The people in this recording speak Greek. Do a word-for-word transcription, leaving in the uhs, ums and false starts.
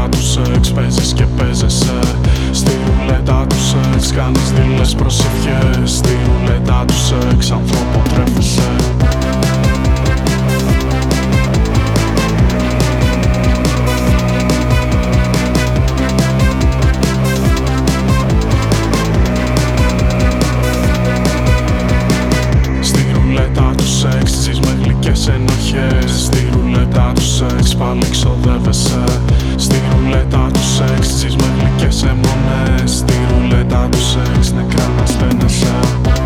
ρουλέτα του σεξ παίζεις και παίζεσαι. Στη ρουλέτα του σεξ κάνεις δειλές προσευχές. Στη ρουλέτα του σεξ ανθρώπο τρέφεσαι. Στη ρουλέτα του σεξ ζεις με γλυκές ενοχές. Στη ρουλέτα του σεξ πάλι ξοδεύεσαι. Στη ρουλέτα του σεξ ζεις με γλυκές αιμονές. Στη ρουλέτα του σεξ νεκρά να στένεσαι.